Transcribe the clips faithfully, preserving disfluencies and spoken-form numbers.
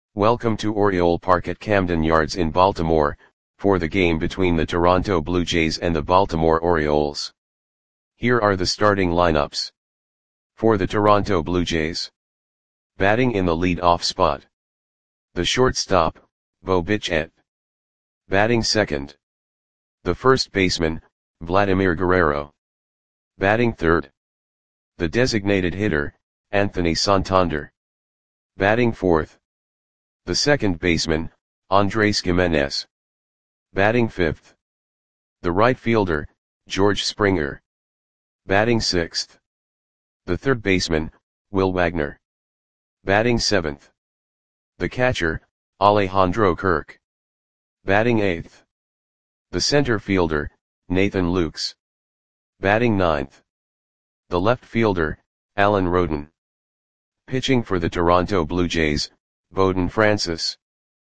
Welcome to Oriole Park at Camden Yards in Baltimore, for the game between the Toronto Blue Jays and the Baltimore Orioles. Here are the starting lineups. For the Toronto Blue Jays. Batting in the lead-off spot. The shortstop, Bo Bichette. Batting second. The first baseman, Vladimir Guerrero. Batting third. The designated hitter, Anthony Santander. Batting fourth. The second baseman, Andres Gimenez. Batting fifth. The right fielder, George Springer. Batting sixth. The third baseman, Will Wagner. Batting seventh. The catcher, Alejandro Kirk. Batting eighth. The center fielder, Nathan Lukes. Batting ninth. The left fielder, Alan Roden. Pitching for the Toronto Blue Jays, Bowden Francis.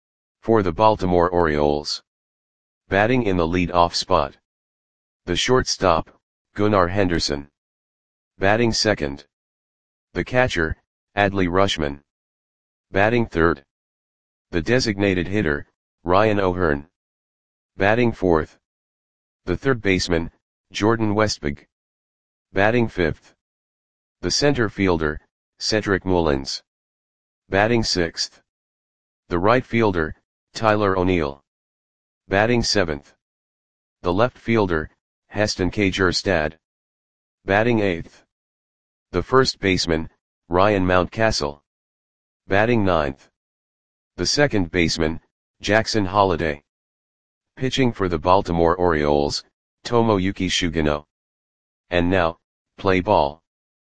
For the Baltimore Orioles. Batting in the lead-off spot. The shortstop, Gunnar Henderson. Batting second. The catcher, Adley Rutschman. Batting third. The designated hitter, Ryan O'Hearn. Batting fourth. The third baseman, Jordan Westbrook. Batting fifth. The center fielder, Cedric Mullins. Batting sixth. The right fielder, Tyler O'Neill. Batting seventh. The left fielder, Heston Kjerstad. Batting eighth. The first baseman, Ryan Mountcastle. Batting ninth. The second baseman, Jackson Holliday. Pitching for the Baltimore Orioles, Tomoyuki Sugino. And now, play ball.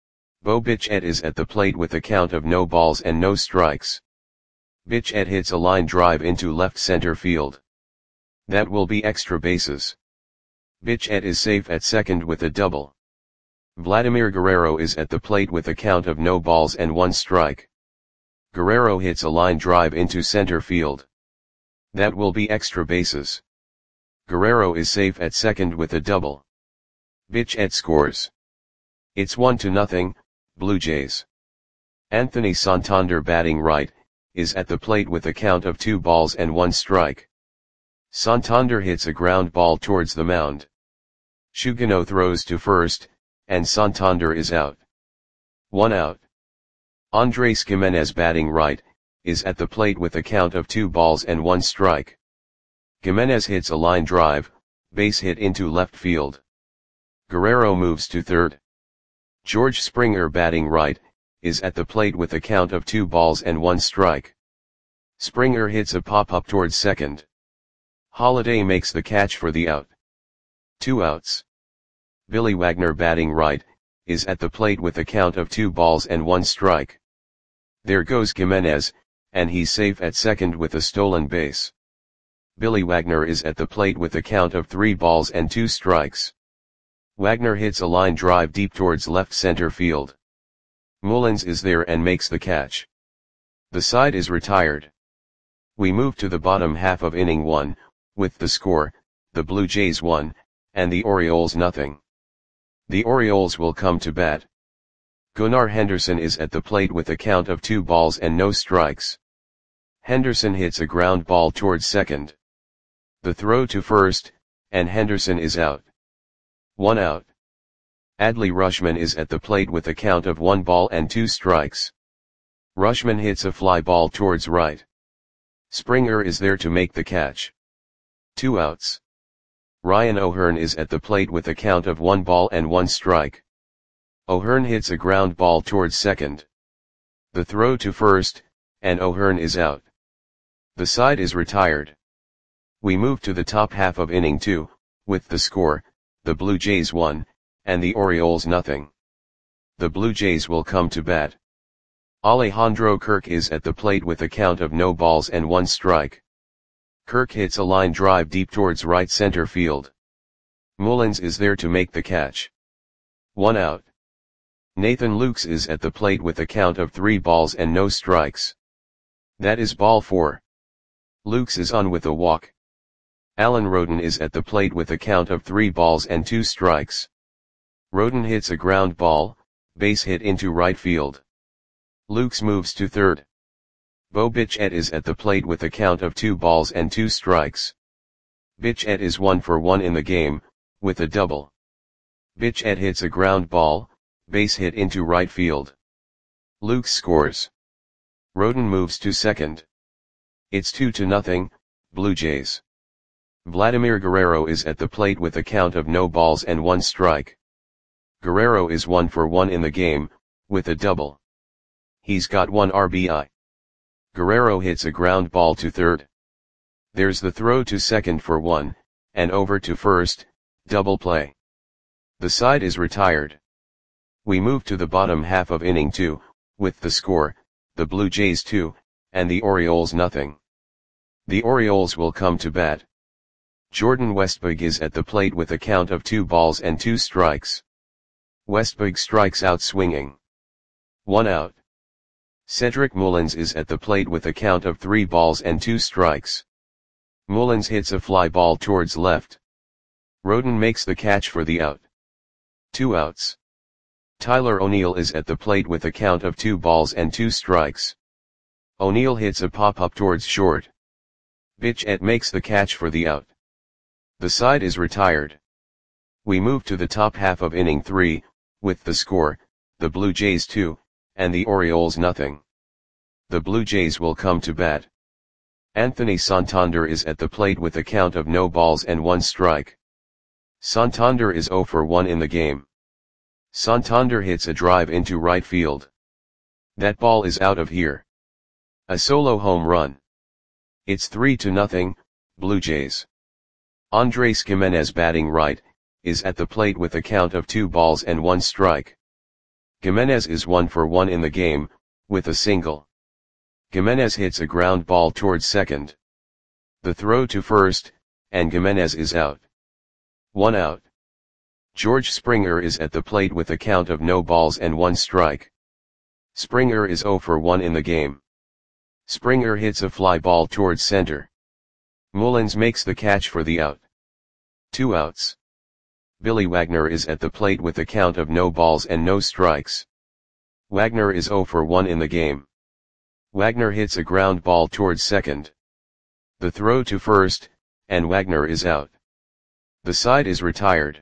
Bo Bichette is at the plate with a count of no balls and no strikes. Bichette hits a line drive into left center field. That will be extra bases. Bichette is safe at second with a double. Vladimir Guerrero is at the plate with a count of no balls and one strike. Guerrero hits a line drive into center field. That will be extra bases. Guerrero is safe at second with a double. Bichette scores. It's one to nothing, Blue Jays. Anthony Santander, batting right, is at the plate with a count of two balls and one strike. Santander hits a ground ball towards the mound. Sugino throws to first, and Santander is out. One out. Andres Gimenez, batting right, is at the plate with a count of two balls and one strike. Gimenez hits a line drive, base hit into left field. Guerrero moves to third. George Springer, batting right, is at the plate with a count of two balls and one strike. Springer hits a pop-up towards second. Holliday makes the catch for the out. Two outs. Billy Wagner, batting right, is at the plate with a count of two balls and one strike. There goes Gimenez, and he's safe at second with a stolen base. Billy Wagner is at the plate with a count of three balls and two strikes. Wagner hits a line drive deep towards left center field. Mullins is there and makes the catch. The side is retired. We move to the bottom half of inning one, with the score, the Blue Jays one, and the Orioles nothing. The Orioles will come to bat. Gunnar Henderson is at the plate with a count of two balls and no strikes. Henderson hits a ground ball towards second. The throw to first, and Henderson is out. One out. Adley Rutschman is at the plate with a count of one ball and two strikes. Rutschman hits a fly ball towards right. Springer is there to make the catch. Two outs. Ryan O'Hearn is at the plate with a count of one ball and one strike. O'Hearn hits a ground ball towards second. The throw to first, and O'Hearn is out. The side is retired. We move to the top half of inning two, with the score, the Blue Jays one, and the Orioles nothing. The Blue Jays will come to bat. Alejandro Kirk is at the plate with a count of no balls and one strike. Kirk hits a line drive deep towards right center field. Mullins is there to make the catch. One out. Nathan Lukes is at the plate with a count of three balls and no strikes. That is ball four. Lukes is on with a walk. Alan Roden is at the plate with a count of three balls and two strikes. Roden hits a ground ball, base hit into right field. Lukes moves to third. Bo Bichette is at the plate with a count of two balls and two strikes. Bichette is one for one in the game, with a double. Bichette hits a ground ball, base hit into right field. Luke scores. Rodin moves to second. It's two to nothing, Blue Jays. Vladimir Guerrero is at the plate with a count of no balls and one strike. Guerrero is one for one in the game, with a double. He's got one R B I. Guerrero hits a ground ball to third. There's the throw to second for one, and over to first, double play. The side is retired. We move to the bottom half of inning two, with the score, the Blue Jays two, and the Orioles nothing. The Orioles will come to bat. Jordan Westburg is at the plate with a count of two balls and two strikes. Westburg strikes out swinging. One out. Cedric Mullins is at the plate with a count of three balls and two strikes. Mullins hits a fly ball towards left. Rodin makes the catch for the out. Two outs. Tyler O'Neill is at the plate with a count of two balls and two strikes. O'Neill hits a pop-up towards short. Bichette makes the catch for the out. The side is retired. We move to the top half of inning three, with the score, the Blue Jays two, and the Orioles nothing. The Blue Jays will come to bat. Anthony Santander is at the plate with a count of no balls and one strike. Santander is zero for one in the game. Santander hits a drive into right field. That ball is out of here. A solo home run. It's three to nothing, Blue Jays. Andres Gimenez batting right, is at the plate with a count of two balls and one strike. Gimenez is one for one in the game, with a single. Gimenez hits a ground ball towards second. The throw to first, and Gimenez is out. One out. George Springer is at the plate with a count of no balls and one strike. Springer is zero for one in the game. Springer hits a fly ball towards center. Mullins makes the catch for the out. Two outs. Billy Wagner is at the plate with a count of no balls and no strikes. Wagner is zero for one in the game. Wagner hits a ground ball towards second. The throw to first, and Wagner is out. The side is retired.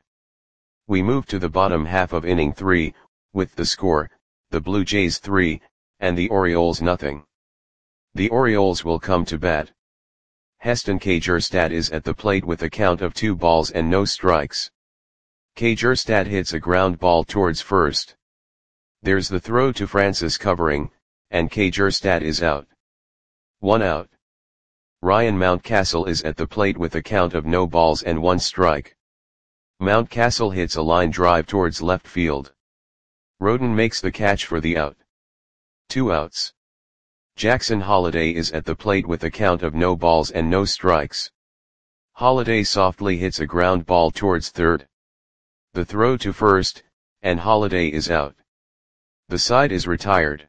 We move to the bottom half of inning three, with the score, the Blue Jays three, and the Orioles nothing. The Orioles will come to bat. Heston Kjerstad is at the plate with a count of two balls and no strikes. Kjerstad hits a ground ball towards first. There's the throw to Francis covering, and Kjerstad is out. One out. Ryan Mountcastle is at the plate with a count of no balls and one strike. Mountcastle hits a line drive towards left field. Rodin makes the catch for the out. Two outs. Jackson Holliday is at the plate with a count of no balls and no strikes. Holliday softly hits a ground ball towards third. The throw to first, and Holliday is out. The side is retired.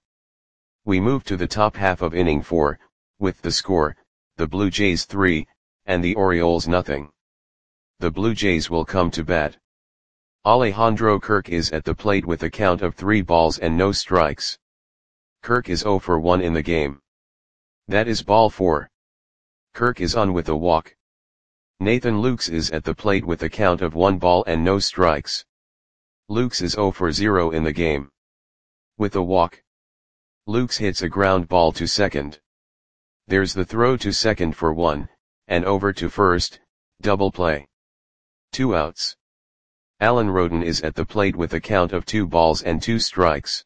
We move to the top half of inning four, with the score, the Blue Jays three, and the Orioles nothing. The Blue Jays will come to bat. Alejandro Kirk is at the plate with a count of three balls and no strikes. Kirk is zero for one in the game. That is ball four. Kirk is on with a walk. Nathan Lukes is at the plate with a count of one ball and no strikes. Lukes is zero for zero in the game. With a walk. Lukes hits a ground ball to second. There's the throw to second for one, and over to first, double play. Two outs. Alan Rodin is at the plate with a count of two balls and two strikes.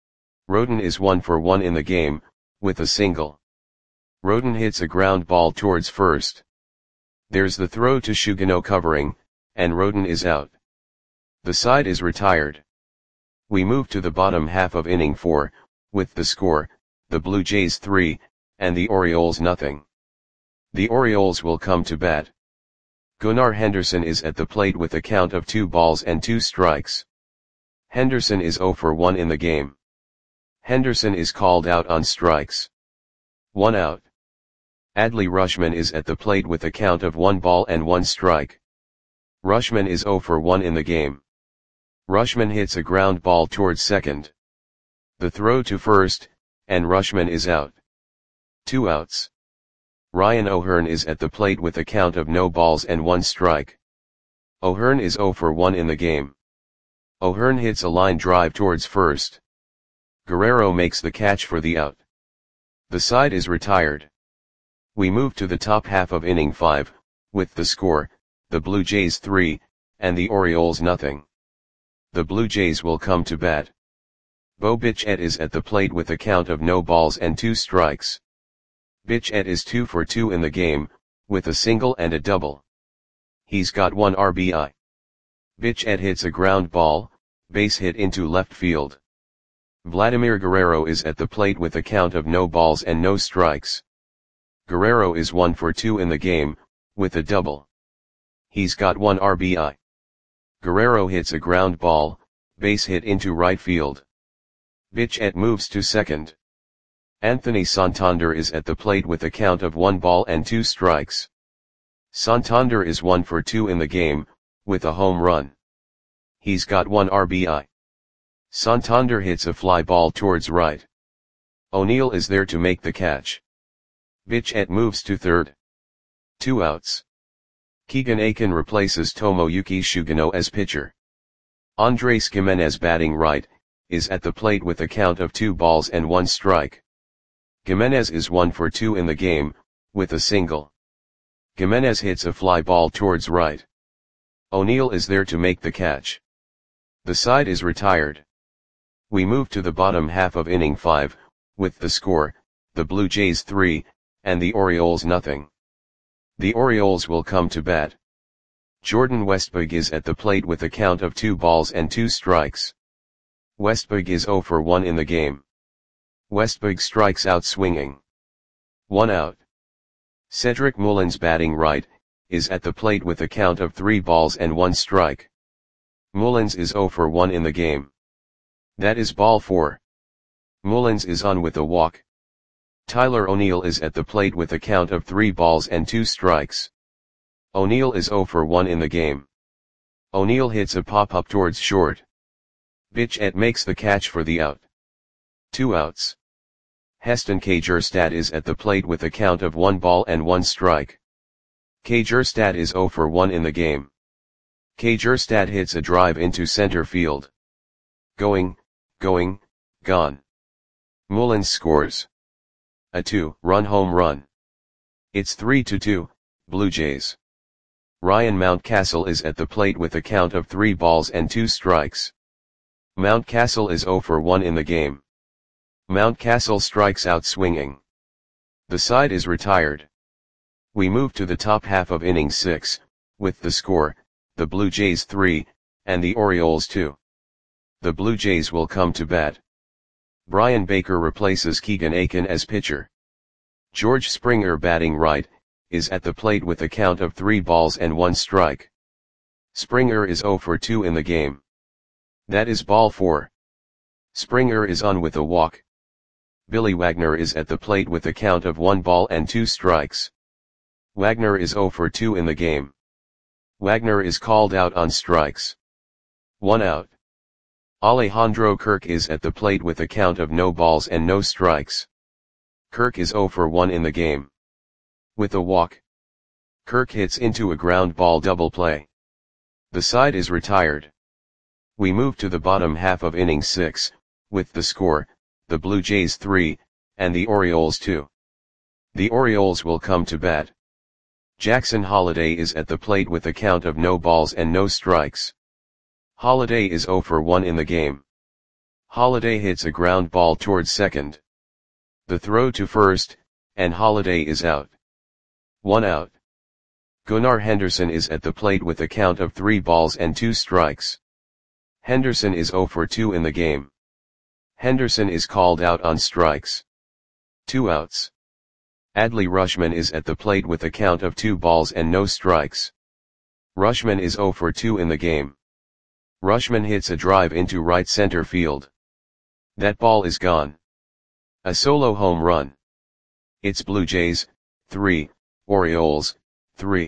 Rodin is one for one in the game, with a single. Rodin hits a ground ball towards first. There's the throw to Shugano covering, and Rodin is out. The side is retired. We move to the bottom half of inning four, with the score, the Blue Jays three, and the Orioles nothing. The Orioles will come to bat. Gunnar Henderson is at the plate with a count of two balls and two strikes. Henderson is zero for one in the game. Henderson is called out on strikes. One out. Adley Rutschman is at the plate with a count of one ball and one strike. Rutschman is zero for one in the game. Rutschman hits a ground ball towards second. The throw to first, and Rutschman is out. Two outs. Ryan O'Hearn is at the plate with a count of no balls and one strike. O'Hearn is oh for one in the game. O'Hearn hits a line drive towards first. Guerrero makes the catch for the out. The side is retired. We move to the top half of inning five, with the score, the Blue Jays three, and the Orioles nothing. The Blue Jays will come to bat. Bo Bichette is at the plate with a count of no balls and two strikes. Bichette is two for two in the game, with a single and a double. He's got one R B I. Bichette hits a ground ball, base hit into left field. Vladimir Guerrero is at the plate with a count of no balls and no strikes. Guerrero is one for two in the game, with a double. He's got one R B I. Guerrero hits a ground ball, base hit into right field. Bichette moves to second. Anthony Santander is at the plate with a count of one ball and two strikes. Santander is one for two in the game, with a home run. He's got one R B I. Santander hits a fly ball towards right. O'Neill is there to make the catch. Bichette moves to third. Two outs. Keegan Akin replaces Tomoyuki Sugano as pitcher. Andres Gimenez, batting right, is at the plate with a count of two balls and one strike. Gimenez is one for two in the game, with a single. Gimenez hits a fly ball towards right. O'Neill is there to make the catch. The side is retired. We move to the bottom half of inning five, with the score, the Blue Jays three, and the Orioles nothing. The Orioles will come to bat. Jordan Westburg is at the plate with a count of two balls and two strikes. Westburg is oh for one in the game. Westburg strikes out swinging. One out. Cedric Mullins, batting right, is at the plate with a count of three balls and one strike. Mullins is oh for one in the game. That is ball four. Mullins is on with a walk. Tyler O'Neill is at the plate with a count of three balls and two strikes. O'Neill is oh for one in the game. O'Neill hits a pop-up towards short. Bichette makes the catch for the out. Two outs. Heston Kjerstad is at the plate with a count of one ball and one strike. Kjerstad is oh for one in the game. Kjerstad hits a drive into center field. Going, going, gone. Mullins scores a two-run home run. It's three to two, Blue Jays. Ryan Mountcastle is at the plate with a count of three balls and two strikes. Mountcastle is oh for one in the game. Mountcastle strikes out swinging. The side is retired. We move to the top half of inning six, with the score, the Blue Jays three, and the Orioles two. The Blue Jays will come to bat. Brian Baker replaces Keegan Akin as pitcher. George Springer, batting right, is at the plate with a count of three balls and one strike. Springer is oh for two in the game. That is ball four. Springer is on with a walk. Billy Wagner is at the plate with a count of one ball and two strikes. Wagner is oh for two in the game. Wagner is called out on strikes. One out. Alejandro Kirk is at the plate with a count of no balls and no strikes. Kirk is oh for one in the game. With a walk. Kirk hits into a ground ball double play. The side is retired. We move to the bottom half of inning six, with the score, the Blue Jays three, and the Orioles two. The Orioles will come to bat. Jackson Holliday is at the plate with a count of no balls and no strikes. Holliday is oh for one in the game. Holliday hits a ground ball towards second. The throw to first, and Holliday is out. One out. Gunnar Henderson is at the plate with a count of three balls and two strikes. Henderson is oh for two in the game. Henderson is called out on strikes. Two outs. Adley Rutschman is at the plate with a count of two balls and no strikes. Rutschman is oh for two in the game. Rutschman hits a drive into right center field. That ball is gone. A solo home run. It's Blue Jays, three, Orioles, three.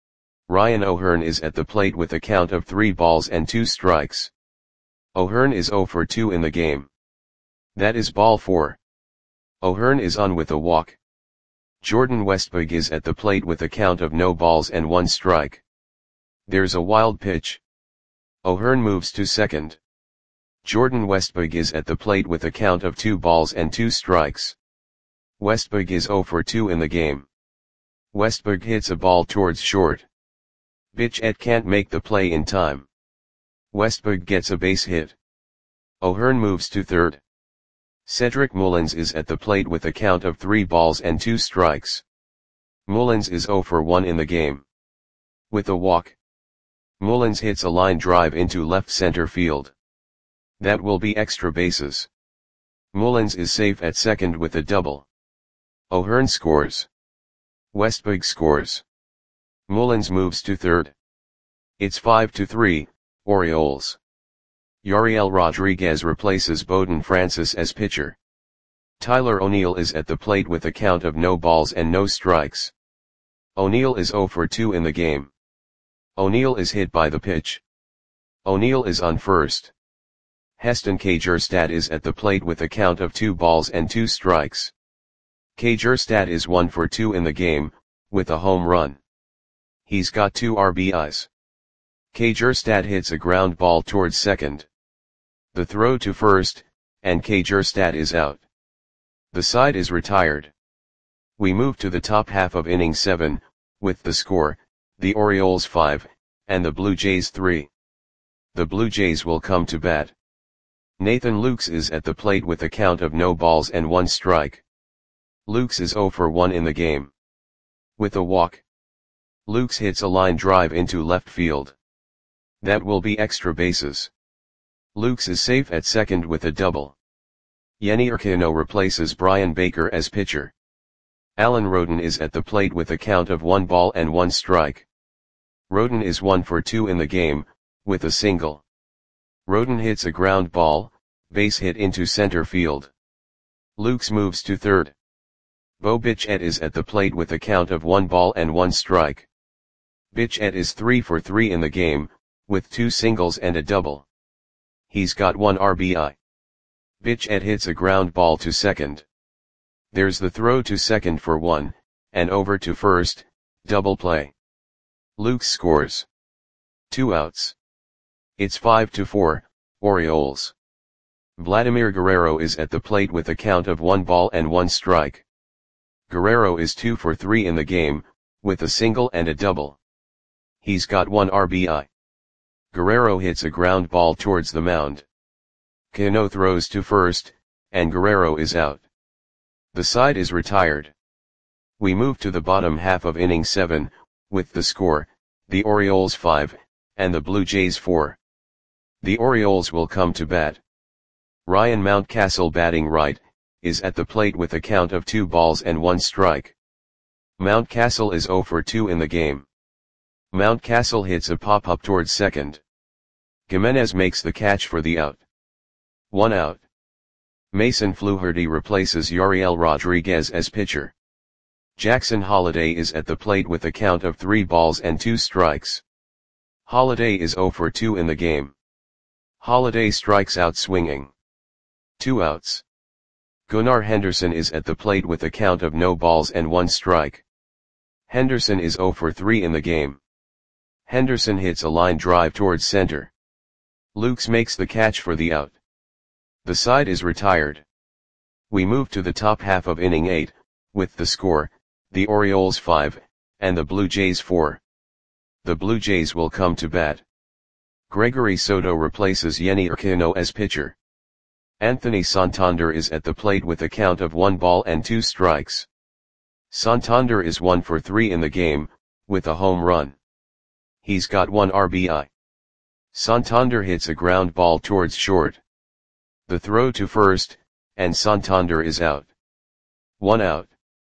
Ryan O'Hearn is at the plate with a count of three balls and two strikes. O'Hearn is oh for two in the game. That is ball four. O'Hearn is on with a walk. Jordan Westbrook is at the plate with a count of no balls and one strike. There's a wild pitch. O'Hearn moves to second. Jordan Westbrook is at the plate with a count of two balls and two strikes. Westbrook is zero for two in the game. Westbrook hits a ball towards short. Bichette can't make the play in time. Westbrook gets a base hit. O'Hearn moves to third. Cedric Mullins is at the plate with a count of three balls and two strikes. Mullins is zero for one in the game. With a walk, Mullins hits a line drive into left center field. That will be extra bases. Mullins is safe at second with a double. O'Hearn scores. Westbrook scores. Mullins moves to third. It's five to three, Orioles. Yariel Rodriguez replaces Bowden Francis as pitcher. Tyler O'Neill is at the plate with a count of no balls and no strikes. O'Neill is zero for two in the game. O'Neill is hit by the pitch. O'Neill is on first. Heston Kjerstad is at the plate with a count of two balls and two strikes. Kjerstad is one for two in the game, with a home run. He's got two R B Is. Kjerstad hits a ground ball towards second. The throw to first, and Kjerstad is out. The side is retired. We move to the top half of inning seven, with the score, the Orioles five, and the Blue Jays three. The Blue Jays will come to bat. Nathan Lukes is at the plate with a count of no balls and one strike. Lukes is zero for one in the game. With a walk, Lukes hits a line drive into left field. That will be extra bases. Lukes is safe at second with a double. Yennier Cano replaces Brian Baker as pitcher. Alan Roden is at the plate with a count of one ball and one strike. Roden is one for two in the game, with a single. Roden hits a ground ball, base hit into center field. Lukes moves to third. Bo Bichette is at the plate with a count of one ball and one strike. Bichette is three for three in the game, with two singles and a double. He's got one R B I. Bichette hits a ground ball to second. There's the throw to second for one, and over to first, double play. Lukes scores. Two outs. It's five to four, Orioles. Vladimir Guerrero is at the plate with a count of one ball and one strike. Guerrero is two for three in the game, with a single and a double. He's got one R B I. Guerrero hits a ground ball towards the mound. Cano throws to first, and Guerrero is out. The side is retired. We move to the bottom half of inning seven, with the score, the Orioles five, and the Blue Jays four. The Orioles will come to bat. Ryan Mountcastle, batting right, is at the plate with a count of two balls and one strike. Mountcastle is zero for two in the game. Mountcastle hits a pop-up towards second. Gimenez makes the catch for the out. One out. Mason Fluharty replaces Yariel Rodriguez as pitcher. Jackson Holliday is at the plate with a count of three balls and two strikes. Holliday is zero for two in the game. Holliday strikes out swinging. Two outs. Gunnar Henderson is at the plate with a count of no balls and one strike. Henderson is zero for three in the game. Henderson hits a line drive towards center. Lukes makes the catch for the out. The side is retired. We move to the top half of inning eight, with the score, the Orioles five, and the Blue Jays four. The Blue Jays will come to bat. Gregory Soto replaces Yennier Cano as pitcher. Anthony Santander is at the plate with a count of one ball and two strikes. Santander is one for three in the game, with a home run. He's got one R B I. Santander hits a ground ball towards short. The throw to first, and Santander is out. One out.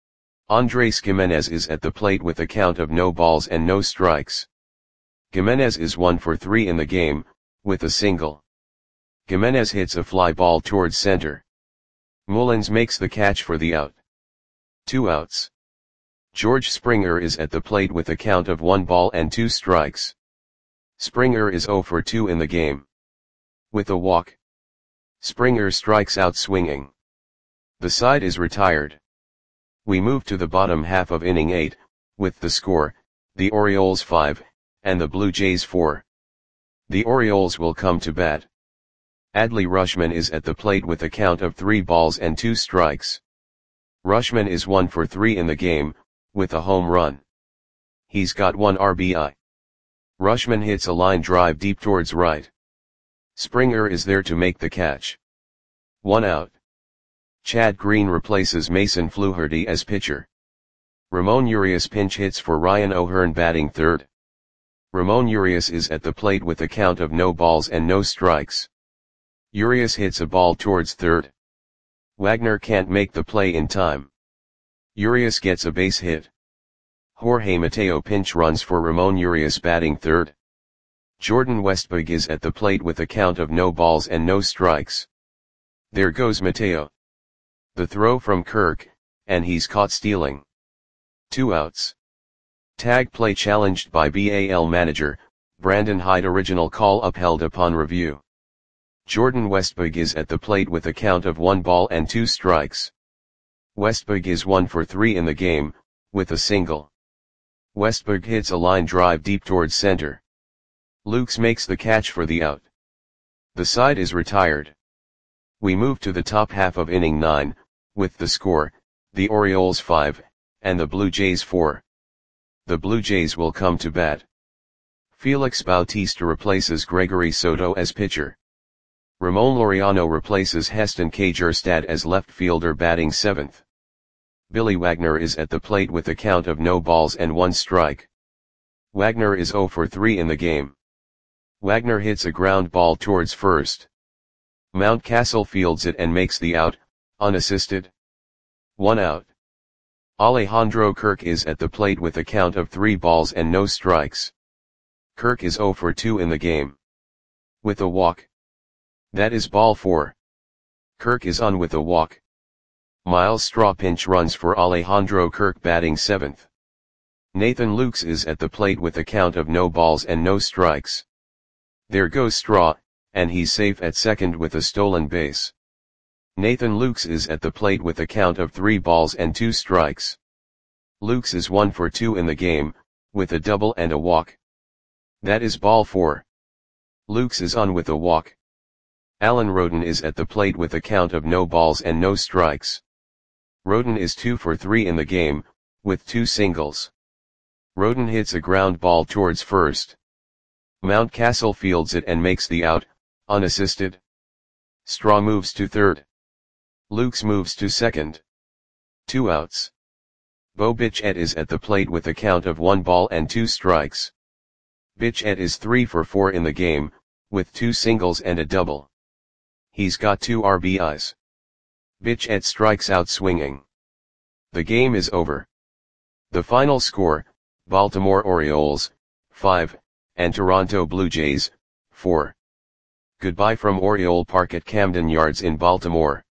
Andres Gimenez is at the plate with a count of no balls and no strikes. Gimenez is one for three in the game, with a single. Gimenez hits a fly ball towards center. Mullins makes the catch for the out. Two outs. George Springer is at the plate with a count of one ball and two strikes. Springer is zero for two in the game. With a walk, Springer strikes out swinging. The side is retired. We move to the bottom half of inning eight, with the score, the Orioles five, and the Blue Jays four. The Orioles will come to bat. Adley Rutschman is at the plate with a count of three balls and two strikes. Rutschman is one for three in the game, with a home run. He's got one R B I. Rutschman hits a line drive deep towards right. Springer is there to make the catch. One out. Chad Green replaces Mason Fluharty as pitcher. Ramon Urias pinch hits for Ryan O'Hearn batting third. Ramon Urias is at the plate with a count of no balls and no strikes. Urias hits a ball towards third. Wagner can't make the play in time. Urias gets a base hit. Jorge Mateo pinch runs for Ramon Urias batting third. Jordan Westburg is at the plate with a count of no balls and no strikes. There goes Mateo. The throw from Kirk, and he's caught stealing. Two outs. Tag play challenged by B A L manager, Brandon Hyde. Original call upheld upon review. Jordan Westburg is at the plate with a count of one ball and two strikes. Westburg is one for three in the game, with a single. Westburg hits a line drive deep towards center. Lukes makes the catch for the out. The side is retired. We move to the top half of inning nine, with the score, the Orioles five, and the Blue Jays four. The Blue Jays will come to bat. Felix Bautista replaces Gregory Soto as pitcher. Ramon Laureano replaces Heston Kjerstad as left fielder batting seventh. Billy Wagner is at the plate with a count of no balls and one strike. Wagner is zero for three in the game. Wagner hits a ground ball towards first. Mountcastle fields it and makes the out, unassisted. One out. Alejandro Kirk is at the plate with a count of three balls and no strikes. Kirk is zero for two in the game. With a walk. That is ball four. Kirk is on with a walk. Miles Straw pinch runs for Alejandro Kirk batting seventh. Nathan Lukes is at the plate with a count of no balls and no strikes. There goes Straw, and he's safe at second with a stolen base. Nathan Lukes is at the plate with a count of three balls and two strikes. Lukes is one for two in the game, with a double and a walk. That is ball four. Lukes is on with a walk. Alan Roden is at the plate with a count of no balls and no strikes. Roden is two for three in the game, with two singles. Roden hits a ground ball towards first. Mountcastle fields it and makes the out, unassisted. Straw moves to third. Lukes moves to second. Two outs. Bo Bichette is at the plate with a count of one ball and two strikes. Bichette is three for four in the game, with two singles and a double. He's got two R B Is. Bichette strikes out swinging. The game is over. The final score, Baltimore Orioles, five, and Toronto Blue Jays, four. Goodbye from Oriole Park at Camden Yards in Baltimore.